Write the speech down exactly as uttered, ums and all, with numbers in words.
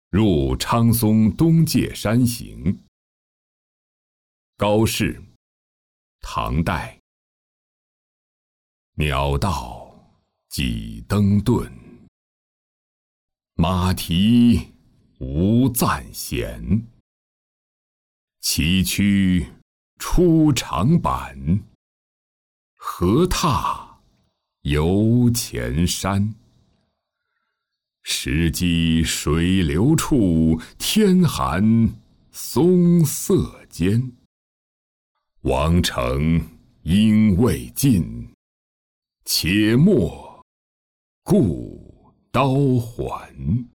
入昌松东界山行。高适，唐代。鸟道几登顿，马蹄无暂闲。崎岖出长坂，何踏犹前山。石矶水流处，天寒松色间。王城应未尽，且莫故刀还。